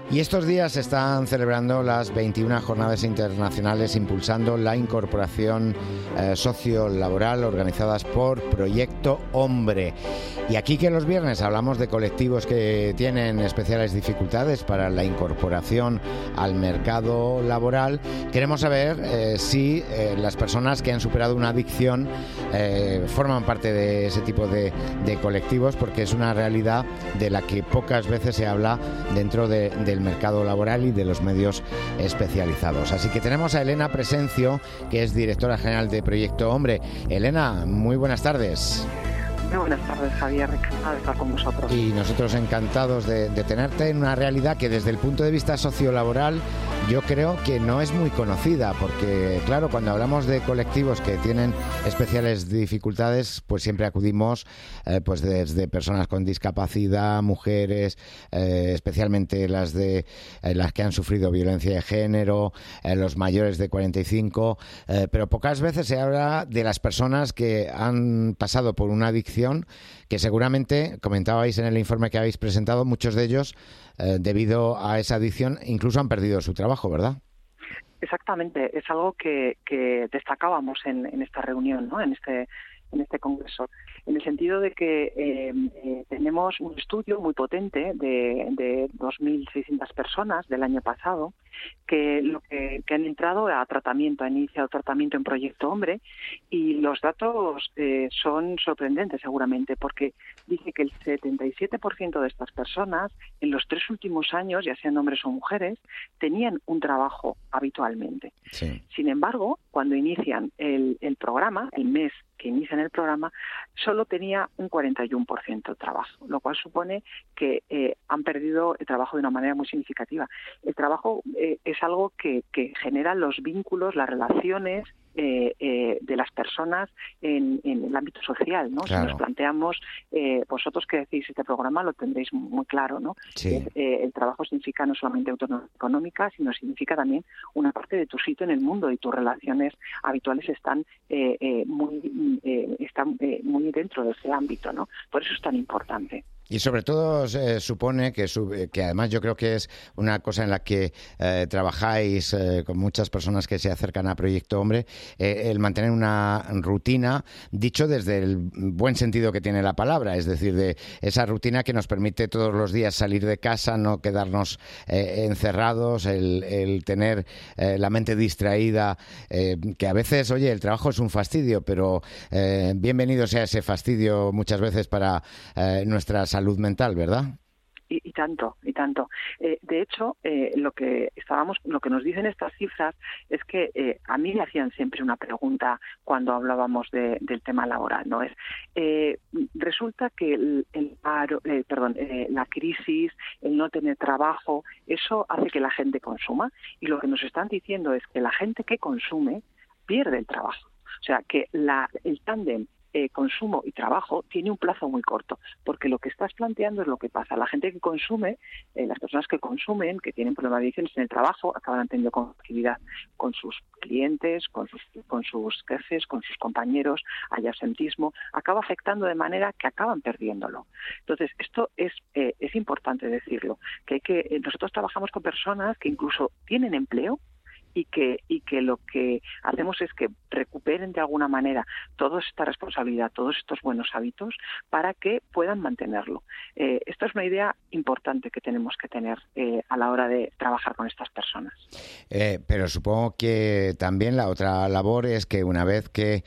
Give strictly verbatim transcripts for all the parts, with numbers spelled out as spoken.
Y estos días se están celebrando las veintiuna Jornadas Internacionales impulsando la incorporación eh, sociolaboral organizadas por Proyecto Hombre. Y aquí que los viernes hablamos de colectivos que tienen especiales dificultades para la incorporación al mercado laboral, queremos saber eh, si eh, las personas que han superado una adicción eh, forman parte de ese tipo de, de colectivos, porque es una realidad de la que pocas veces se habla dentro de, del mercado laboral y de los medios especializados. Así que tenemos a Elena Presencio, que es directora general de Proyecto Hombre. Elena, muy buenas tardes. Muy buenas tardes, Javier, encantado de estar con vosotros. Y nosotros encantados de, de tenerte en una realidad que desde el punto de vista sociolaboral yo creo que no es muy conocida, porque claro, cuando hablamos de colectivos que tienen especiales dificultades, pues siempre acudimos eh, pues desde personas con discapacidad, mujeres, eh, especialmente las de eh, las que han sufrido violencia de género, eh, los mayores de cuarenta y cinco, eh, pero pocas veces se habla de las personas que han pasado por una adicción, que seguramente, comentabais en el informe que habéis presentado, muchos de ellos, eh, debido a esa adicción, incluso han perdido su trabajo, ¿verdad? Exactamente, es algo que, que destacábamos en, en esta reunión, ¿no? En este en este congreso, en el sentido de que eh, eh, tenemos un estudio muy potente de, de dos mil seiscientas personas del año pasado que, lo que, que han entrado a tratamiento, han iniciado tratamiento en Proyecto Hombre, y los datos eh, son sorprendentes seguramente, porque dice que el setenta y siete por ciento de estas personas en los tres últimos años, ya sean hombres o mujeres, tenían un trabajo habitualmente. Sí. Sin embargo, cuando inician el, el programa, el mes que inician el programa, solo tenía un cuarenta y uno por ciento de trabajo, lo cual supone que eh, han perdido el trabajo de una manera muy significativa. El trabajo eh, es algo que, que genera los vínculos, las relaciones eh, eh, de las personas en, en el ámbito social, ¿no? Claro. Si nos planteamos, eh, vosotros que decís este programa lo tendréis muy claro, ¿no? Sí. Es, eh, el trabajo significa no solamente autonomía económica, sino significa también una parte de tu sitio en el mundo, y tus relaciones habituales están eh, eh, muy eh, están eh, muy dentro de ese ámbito, ¿no? Por eso es tan importante. Y sobre todo se supone que, que además yo creo que es una cosa en la que eh, trabajáis eh, con muchas personas que se acercan a Proyecto Hombre, eh, el mantener una rutina, dicho desde el buen sentido que tiene la palabra, es decir, de esa rutina que nos permite todos los días salir de casa, no quedarnos eh, encerrados, el, el tener eh, la mente distraída, eh, que a veces, oye, el trabajo es un fastidio, pero eh, bienvenido sea ese fastidio muchas veces para eh, nuestra salud salud mental, ¿verdad? Y, y tanto, y tanto. Eh, de hecho, eh, lo que estábamos, lo que nos dicen estas cifras es que eh, a mí me hacían siempre una pregunta cuando hablábamos de, del tema laboral, ¿no? Es eh, resulta que el, el paro, eh, perdón, eh, la crisis, el no tener trabajo, eso hace que la gente consuma, y lo que nos están diciendo es que la gente que consume pierde el trabajo. O sea, que la, el tándem Eh, consumo y trabajo tiene un plazo muy corto, porque lo que estás planteando es lo que pasa. La gente que consume, eh, las personas que consumen, que tienen problemas de adicciones en el trabajo, acaban teniendo conectividad con sus clientes, con sus, con sus jefes, con sus compañeros, hay absentismo, acaba afectando de manera que acaban perdiéndolo. Entonces, esto es eh, es importante decirlo, que, hay que eh, nosotros trabajamos con personas que incluso tienen empleo, y que y que lo que hacemos es que recuperen de alguna manera toda esta responsabilidad, todos estos buenos hábitos, para que puedan mantenerlo. Eh, esta es una idea importante que tenemos que tener eh, a la hora de trabajar con estas personas. Eh, pero supongo que también la otra labor es que una vez que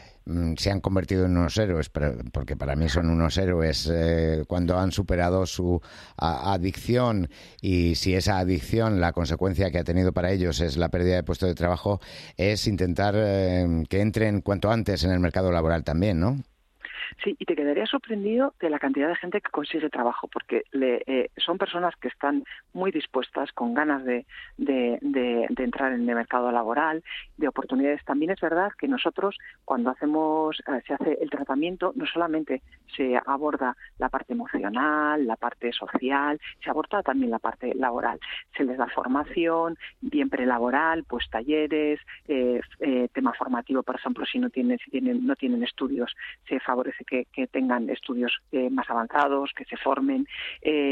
se han convertido en unos héroes, porque para mí son unos héroes eh, cuando han superado su a, adicción, y si esa adicción, la consecuencia que ha tenido para ellos es la pérdida de puesto de trabajo, es intentar eh, que entren cuanto antes en el mercado laboral también, ¿no? Sí, y te quedarías sorprendido de la cantidad de gente que consigue trabajo, porque le, eh, son personas que están muy dispuestas, con ganas de, de, de, de entrar en el mercado laboral, de oportunidades. También es verdad que nosotros, cuando hacemos eh, se hace el tratamiento, no solamente se aborda la parte emocional, la parte social, se aborda también la parte laboral. Se les da formación, bien prelaboral, pues talleres, eh, eh, tema formativo, por ejemplo, si no tienen, si tienen, no tienen estudios, se favorece que, que tengan estudios eh, más avanzados, que se formen. Eh,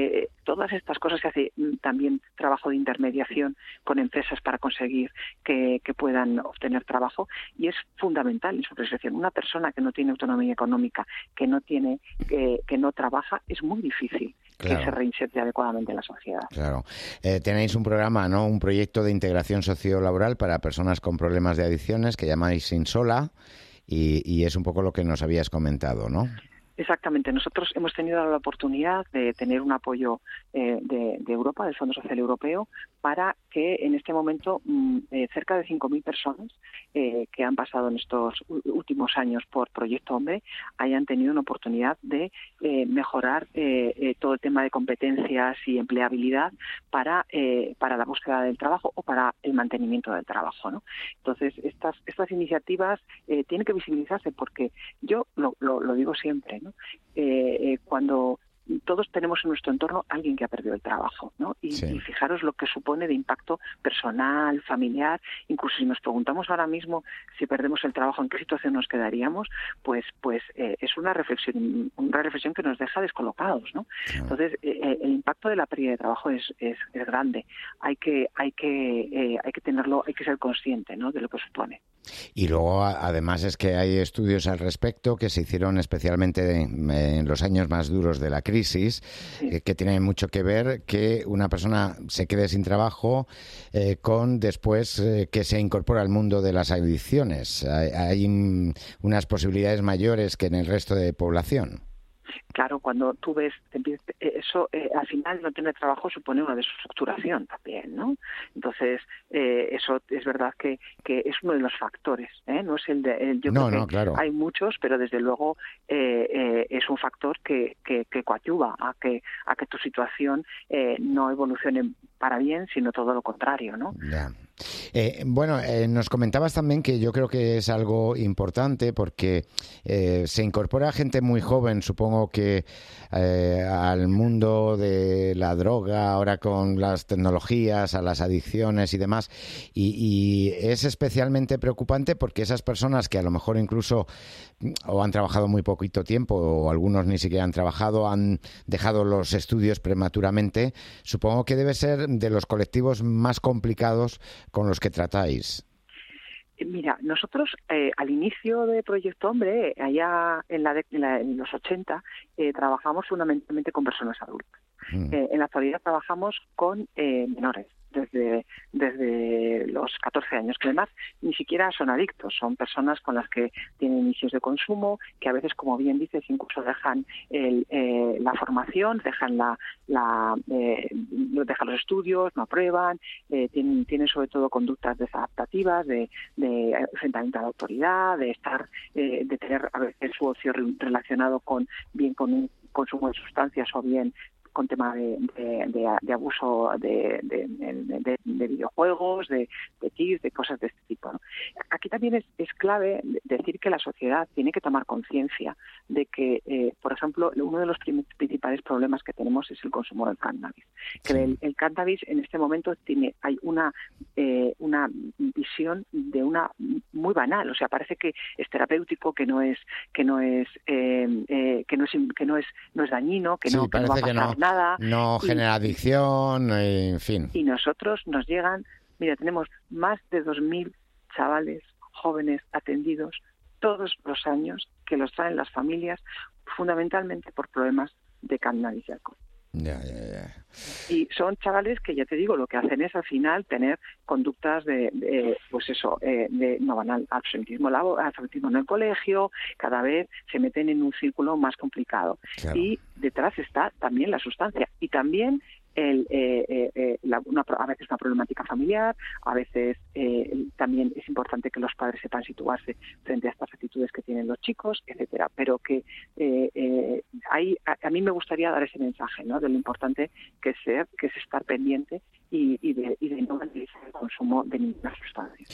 todas estas cosas. Se hace también trabajo de intermediación con empresas para conseguir que, que puedan obtener trabajo, y es fundamental en su reinserción. Una persona que no tiene autonomía económica, que no tiene, que, que no trabaja, es muy difícil Claro. que se reinserte adecuadamente en la sociedad. Claro. Eh, tenéis un programa, ¿no? Un proyecto de integración sociolaboral para personas con problemas de adicciones que llamáis Insola, y, y es un poco lo que nos habías comentado, ¿no? Exactamente. Nosotros hemos tenido la oportunidad de tener un apoyo eh, de, de Europa, del Fondo Social Europeo, para que en este momento mm, eh, cerca de cinco mil personas eh, que han pasado en estos últimos años por Proyecto Hombre hayan tenido una oportunidad de eh, mejorar eh, eh, todo el tema de competencias y empleabilidad para, eh, para la búsqueda del trabajo o para el mantenimiento del trabajo, ¿no? Entonces, estas, estas iniciativas eh, tienen que visibilizarse, porque yo lo, lo, lo digo siempre, ¿no? Eh, eh, cuando todos tenemos en nuestro entorno a alguien que ha perdido el trabajo, ¿no? Y, sí. y fijaros lo que supone de impacto personal, familiar. Incluso si nos preguntamos ahora mismo si perdemos el trabajo, ¿en qué situación nos quedaríamos? Pues, pues eh, es una reflexión, una reflexión que nos deja descolocados, ¿no? Sí. Entonces, eh, el impacto de la pérdida de trabajo es, es, es grande. Hay que, hay que, eh, hay que tenerlo, hay que ser consciente, ¿no? De lo que supone. Y luego, además, es que hay estudios al respecto que se hicieron especialmente en los años más duros de la crisis, sí. eh, que tienen mucho que ver que una persona se quede sin trabajo eh, con después eh, que se incorpora al mundo de las adicciones. Hay, hay unas posibilidades mayores que en el resto de población. Claro, cuando tú ves, eso eh, al final no tener trabajo supone una desestructuración también, ¿no? Entonces, eh, eso es verdad que, que es uno de los factores, ¿eh? No es el de, el, yo no, creo no, que claro. Hay muchos, pero desde luego eh, eh, es un factor que, que, que coadyuva a que, a que tu situación eh, no evolucione para bien, sino todo lo contrario, ¿no? Ya. Eh, bueno, eh, nos comentabas también que yo creo que es algo importante porque eh, se incorpora gente muy joven, supongo que eh, al mundo de la droga, ahora con las tecnologías, a las adicciones y demás, y, y es especialmente preocupante porque esas personas que a lo mejor incluso o han trabajado muy poquito tiempo o algunos ni siquiera han trabajado, han dejado los estudios prematuramente, supongo que debe ser de los colectivos más complicados con los que tratáis. Mira, nosotros eh, al inicio de Proyecto Hombre, allá en, la de, en, la, en los ochenta, eh, trabajamos fundamentalmente con personas adultas. Mm. Eh, en la actualidad trabajamos con eh, menores, desde, desde los catorce años, que además ni siquiera son adictos, son personas con las que tienen inicios de consumo, que a veces, como bien dices, incluso dejan el, eh, la formación, dejan la, la eh, dejan los estudios, no aprueban, eh, tienen, tienen sobre todo conductas desadaptativas, de, de enfrentamiento a la autoridad, de estar, eh, de tener a veces su ocio relacionado con bien con un consumo de sustancias o bien con tema de, de, de, de abuso de, de, de, de videojuegos, de, de T I S, de cosas de este tipo, ¿no? Aquí también es, es clave decir que la sociedad tiene que tomar conciencia de que, eh, por ejemplo, uno de los principales problemas que tenemos es el consumo del cannabis. Que sí. el, el cannabis en este momento tiene hay una eh, una visión de una muy banal, o sea, parece que es terapéutico, que no es que no es eh, eh, que no es que no es no es dañino, que sí, no, que no va a pasar no. nada. No y, genera adicción, en fin. Y nosotros nos llegan, mira, tenemos más de dos mil chavales jóvenes atendidos todos los años que los traen las familias fundamentalmente por problemas de cannabis y alcohol. Ya, ya, ya. Y son chavales que, ya te digo, lo que hacen es al final tener conductas de, de pues eso, eh, de no van al absentismo, absentismo en el colegio, cada vez se meten en un círculo más complicado. Claro. Y detrás está también la sustancia y también el, eh, eh, la, una, a veces una problemática familiar, a veces eh, también es importante que los padres sepan situarse frente a estas actitudes que tienen los chicos, etcétera. Pero que eh, eh, hay, a, a mí me gustaría dar ese mensaje, ¿no? De lo importante que es ser, que es estar pendiente y, y, de, y de no banalizar el consumo de ninguna sustancia.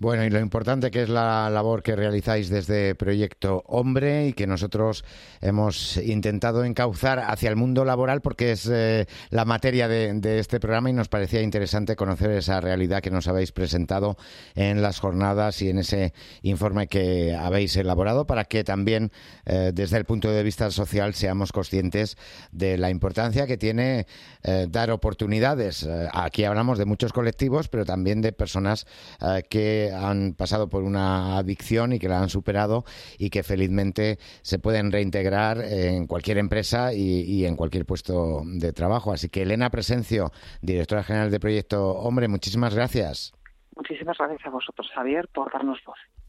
Bueno, y lo importante que es la labor que realizáis desde Proyecto Hombre y que nosotros hemos intentado encauzar hacia el mundo laboral porque es eh, la materia de, de este programa y nos parecía interesante conocer esa realidad que nos habéis presentado en las jornadas y en ese informe que habéis elaborado para que también eh, desde el punto de vista social seamos conscientes de la importancia que tiene eh, dar oportunidades. Eh, aquí hablamos de muchos colectivos, pero también de personas eh, que han pasado por una adicción y que la han superado y que felizmente se pueden reintegrar en cualquier empresa y, y en cualquier puesto de trabajo. Así que Elena Presencio, directora general de Proyecto Hombre, muchísimas gracias. Muchísimas gracias a vosotros, Javier, por darnos voz.